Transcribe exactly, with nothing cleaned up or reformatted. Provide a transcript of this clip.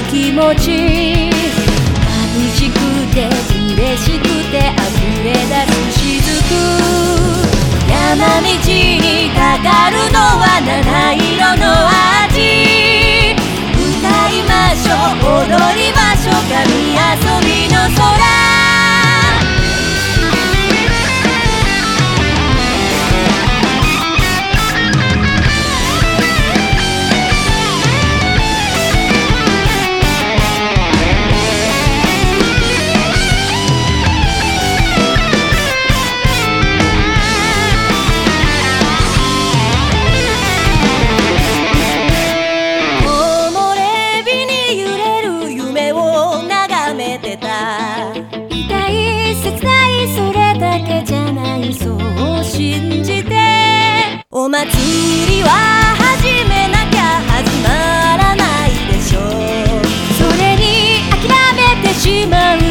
気持ち眩しくて嬉しくて溢れ出す雫山道にかかるのは七色の味歌いましょう踊りましょう神遊びの空痛い切ないそれだけじゃないそう信じてお祭りは始めなきゃ始まらないでしょうそれに諦めてしまう